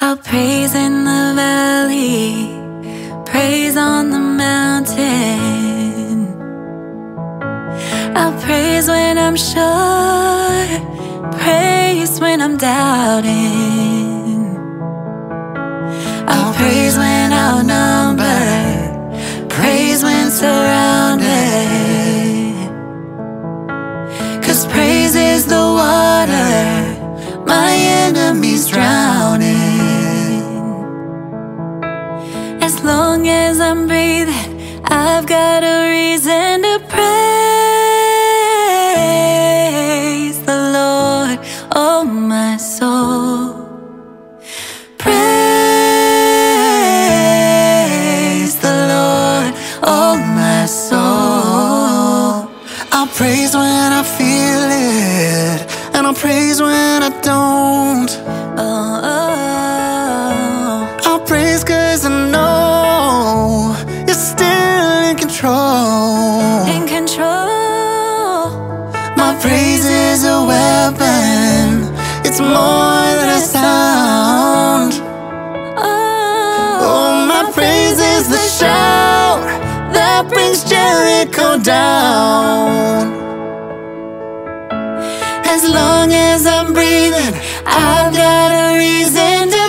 I'll praise in the valley, praise on the mountain. I'll praise when I'm sure, praise when I'm doubting. I'll praise when outnumbered, praise when surrounded. 'Cause praise is the water my enemies drowning. As long as I'm breathing, I've got a reason to praise the Lord, oh my soul. Praise the Lord, oh my soul. I'll praise when I feel it, and I'll praise when I don't. I'll praise 'cause I know you're still in control. In control. My praise is a weapon, it's more than a sound. Oh, my praise is the shout that brings Jericho down. As long as I'm breathing, I've got a reason to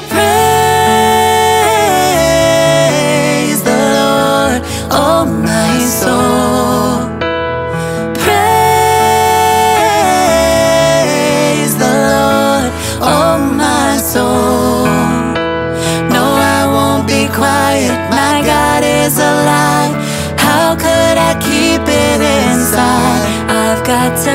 praise the Lord, oh my soul. Praise the Lord, oh my soul. No, I won't be quiet, my God is alive. How could I keep it inside? I've got to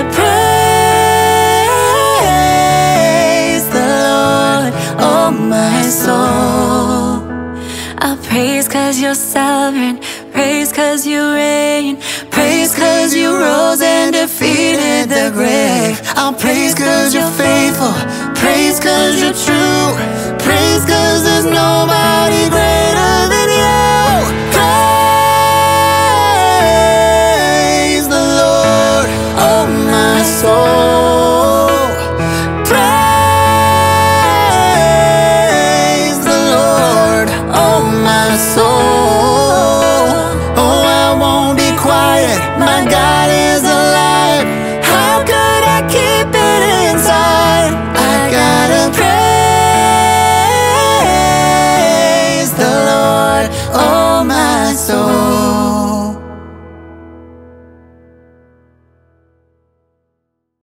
praise the Lord, oh my soul. I'll praise 'cause you're sovereign, praise 'cause you reign, praise 'cause you rose and defeated the grave. I'll praise 'cause you're faithful, praise 'cause